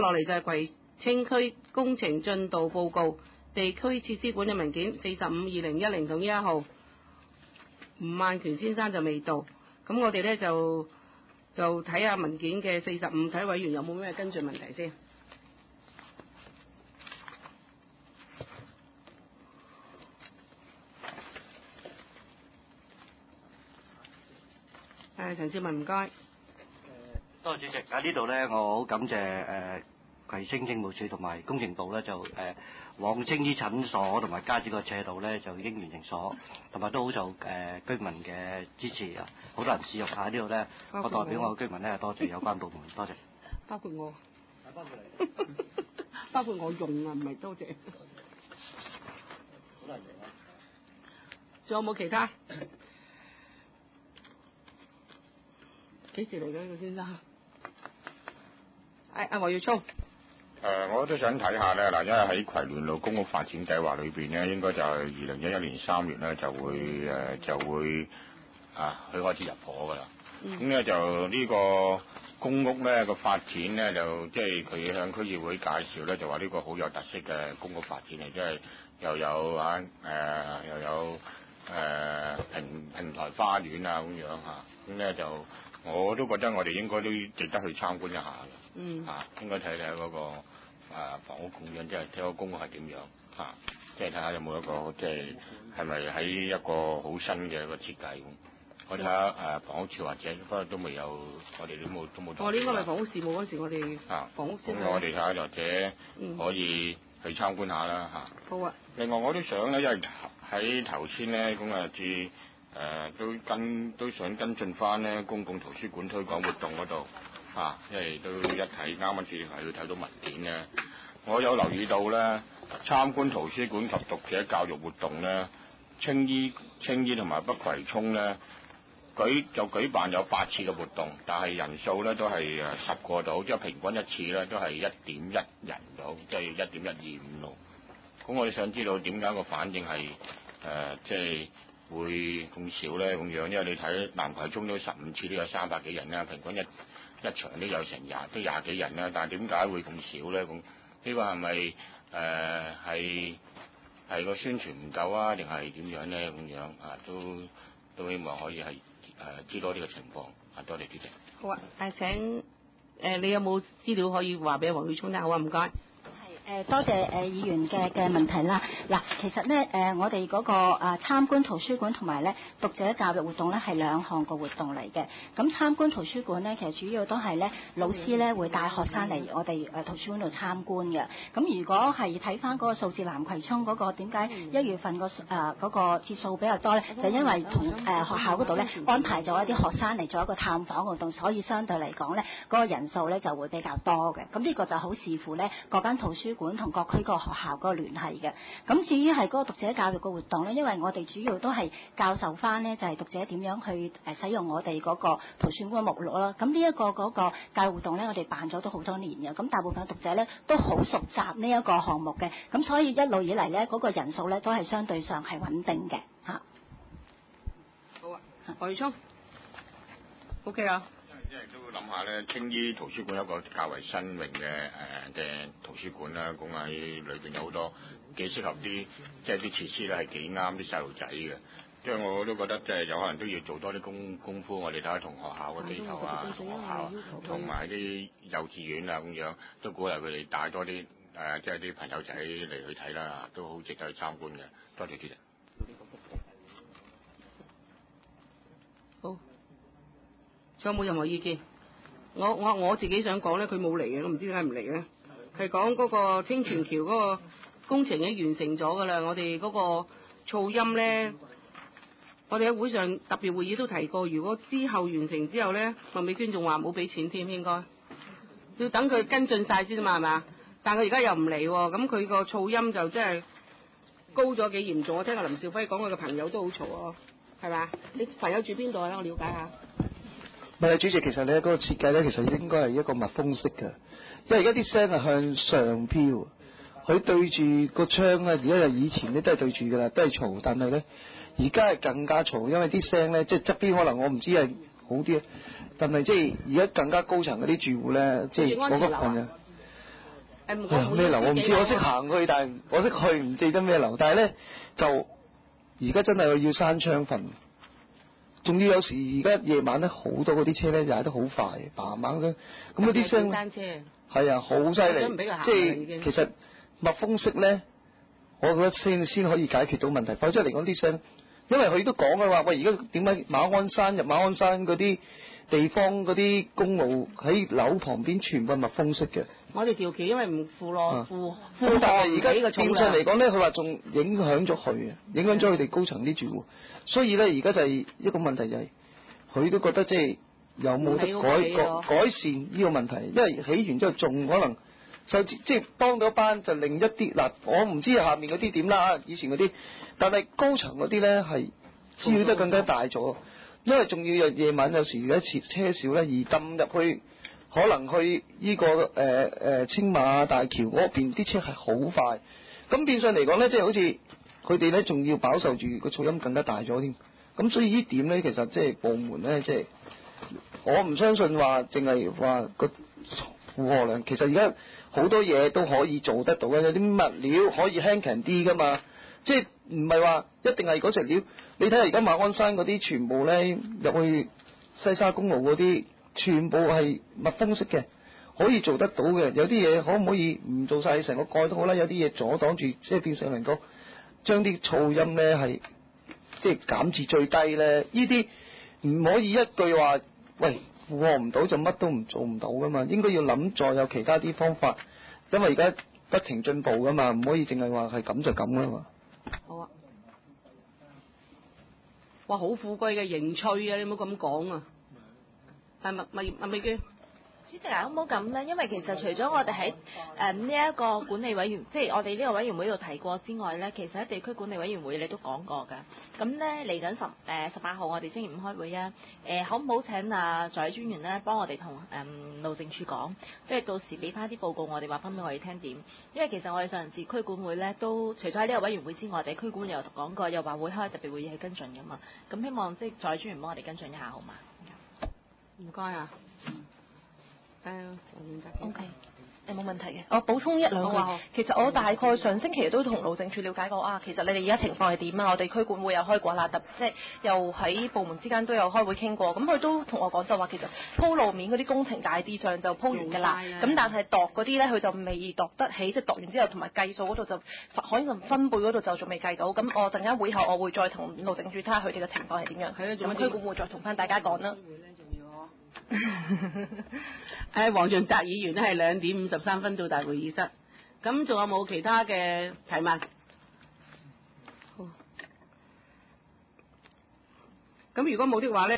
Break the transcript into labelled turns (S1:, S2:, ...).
S1: 落嚟就係葵青區工程進度報告，地區設施管理文件45/2010同1號，吳萬權先生就未到，咁我哋呢就睇下文件嘅45，睇委員有冇咩跟進問題先。陳志文唔該。
S2: 多謝主席。喺呢度呢，我好感謝葵青政務處同埋工程部呢，就往青衣診所同埋加子個斜道呢，就已經完成咗，同埋都好受居民嘅支持啊！好多人使用喺呢度呢，我代表我嘅居民呢，多謝有關部門，多謝。
S1: 包括我。
S2: 包括你。
S1: 包括我用啊，唔係多謝。
S2: 好多人用啊！
S1: 仲有冇其他？幾時嚟嘅呢個先生？阿黃耀聰。
S3: 我都想睇下咧，嗱，因為喺葵聯路公屋發展計劃裏邊咧，應該就係2011年3月咧就會佢開始入伙噶啦。咁咧就呢個公屋咧個發展咧就即係佢向區議會介紹咧，就話呢個好有特色嘅公屋發展嚟，即係又有平台花園啊咁樣嚇，咁咧就我都覺得我哋應該都值得去參觀一下嘅。應該睇睇嗰個房屋供應，即係睇個公屋係點樣嚇，即係睇下有冇一個即係咪喺一個好新嘅一個設計咁。我睇下房屋處或者不過都未有，我哋都冇。
S1: 我呢應該係房屋事務嗰時，我哋房屋先。
S3: 咁我哋睇下或者可以去參觀下啦嚇。
S1: 好啊。另
S3: 外我都想咧，因為喺頭先咧咁都想跟進翻咧公共圖書館推廣活動嗰度因為都一睇啱啱住係要睇到文件咧，我有留意到咧參觀圖書館及讀者教育活動咧，青衣同埋北葵涌咧舉辦有8次嘅活動，但係人數咧都係10個到，即係平均一次咧都係1.1人到，即係1.125咯。咁我哋想知道點解個反應係即係會咁少咧咁樣，因為你睇南葵涌都15次都有300幾人啦，平均一場都有成20幾人啦，但係點解會咁少咧？咁呢個係咪係個宣傳唔夠啊，定係點樣咧？咁樣都希望可以係知多啲嘅情況。多謝主席。
S1: 好啊，請你有冇資料可以話俾黃耀聰聽？好啊，唔該。
S4: 多謝議員嘅問題啦。嗱，其實咧我哋嗰個參觀圖書館同埋咧讀者教育活動咧係2項個活動嚟嘅。咁參觀圖書館咧，其實主要都係咧老師咧會帶學生嚟我哋圖書館度參觀嘅。咁如果係睇翻嗰個數字，南葵涌嗰個點解1月份嗰個次數比較多咧？就因為同學校嗰度咧安排咗一啲學生嚟做一個探訪活動，所以相對嚟講咧嗰個人數咧就會比較多嘅。咁呢個就好視乎咧嗰間圖書館同各區個學校嗰個聯繫嘅。咁至於係嗰個讀者教育嘅活動咧，因為我哋主要都係教授翻咧就係讀者點樣去使用我哋嗰個圖書館嘅目錄啦。咁呢一個嗰個教育活動咧，我哋辦咗都好多年嘅。咁大部分讀者咧都好熟習呢一個項目嘅。咁所以一路以嚟咧嗰個人數咧都係相對上係穩定嘅嚇。
S1: 好啊，黃耀聰 ，OK 啊。
S3: 因為都諗下咧，青衣圖書館有一個較為新穎嘅圖書館啦，咁喺裏邊有好多幾適合啲即係啲設施咧係幾啱啲細路仔嘅，即係我都覺得即係有可能都要做多啲功夫，我哋睇下同學校嘅機構啊、學校同埋啲幼稚園啊咁樣，都鼓勵佢哋帶多啲即係啲朋友仔嚟去睇啦，都好值得去參觀嘅。多謝主席。
S1: 好。仲有冇任何意見？我自己想講咧，佢冇嚟嘅，我唔知點解唔嚟咧。係講嗰個清泉橋嗰個工程已經完成咗噶啦，我哋嗰個噪音咧，我哋喺會上特別會議都提過，如果之後完成之後咧，麥美娟仲話冇俾錢添，應該要等佢跟進晒先嘛，係嘛？但佢而家又唔嚟喎，咁佢個噪音就真係高咗幾嚴重。我聽阿林兆輝講，佢嘅朋友都好嘈啊，係嘛？你朋友住邊度咧？我了解下。
S5: 唔係，主席，其實你嗰個設計咧，其實應該係一個密封式嘅，因為而家啲聲係向上飄，佢對住個窗咧，而家就以前咧都係對住㗎啦，都係嘈，但係咧而家係更加嘈，因為啲聲咧即係側邊可能我唔知係好啲，但係即係而家更加高層嗰啲住戶咧，即係嗰個朋友咩樓我唔知，我識行去，但係我識去唔記得咩樓。但係咧就而家真係要閂窗瞓，仲要有時而家夜晚咧好多嗰啲車咧踩得好快，嘭嘭聲，咁嗰啲聲
S1: 單車
S5: 係啊好犀利，即係其實密封式咧，我覺得先可以解決到問題，否則嚟講啲聲，因為佢都講嘅話，喂而家點解馬鞍山入馬鞍山嗰啲地方嗰啲公路喺樓旁邊全部係密封式嘅。
S1: 我哋條橋因為唔負落負
S5: 但係而家
S1: 個重
S5: 變相嚟講咧，佢話仲影響咗佢啊，影響咗佢哋高層啲住戶，所以咧而家就係一個問題就係、佢都覺得即係有冇得改善呢個問題，因為起完之後仲可能就即係幫到一班就另一啲嗱，我唔知下面嗰啲點啦，以前嗰啲，但係高層嗰啲咧係滋擾得更加大咗，因為仲要夜晚有時而家車少咧，而抌入去。可能去呢、個青馬大橋嗰邊啲車係好快，咁變相嚟講咧，即係好似佢哋咧仲要飽受住個噪音更加大咗添，咁所以呢點咧其實即係部門咧即係我唔相信話淨係話個負荷量，其實而家好多嘢都可以做得到嘅，有啲物料可以輕強啲噶嘛，即係唔係話一定係嗰隻料，你睇下而家馬鞍山嗰啲全部咧入去西沙公路嗰啲。全部係密封式嘅，可以做得到嘅。有啲嘢可唔可以唔做晒成個蓋都好啦？有啲嘢阻擋住，即係變成能夠將啲噪音咧係即係減至最低咧。呢啲唔可以一句話，喂負荷唔到就乜都唔做唔到噶嘛。應該要諗再有其他啲方法，因為而家不停進步噶嘛，唔可以淨係話係咁就咁噶嘛。
S1: 好啊！哇，好富貴嘅盈趣啊！你唔好咁講啊！係麥美娟，
S6: 主席啊，好唔好咁咧？因為其實除咗我哋喺呢一個管理委員，即係我哋呢個委員會度提過之外咧，其實喺地區管理委員會你都講過㗎。咁咧嚟緊18號我哋星期五開會啊，可唔好請助理專員咧幫我哋同路政署講，即係到時俾翻啲報告我哋話翻俾我哋聽點。因為其實我哋上次區管會咧都除咗喺呢個委員會之外，我哋區管又講過，又話會開特別會議係跟進㗎嘛。咁希望即係助理專員幫我哋跟進一下好嘛？
S1: 唔該啊。
S6: OK，冇問題嘅。我補充一兩句。其實我大概上星期都同路政署了解過啊，其實你哋而家情況係點啊？我哋區管會有開過啦，即係又喺部門之間都有開會傾過。咁佢都同我講就話，其實鋪路面嗰啲工程大致上就鋪完㗎啦。咁但係度嗰啲咧，佢就未度得起，即係度完之後同埋計數嗰度就可能分貝嗰度就仲未計到。咁我陣間會後我會再同路政署睇下佢哋嘅情況係點樣。係咁區管會再同翻大家講啦。
S1: 黃俊澤議員咧係2點53分到大會議室，咁仲有冇其他嘅提問？好，咁如果冇的話咧。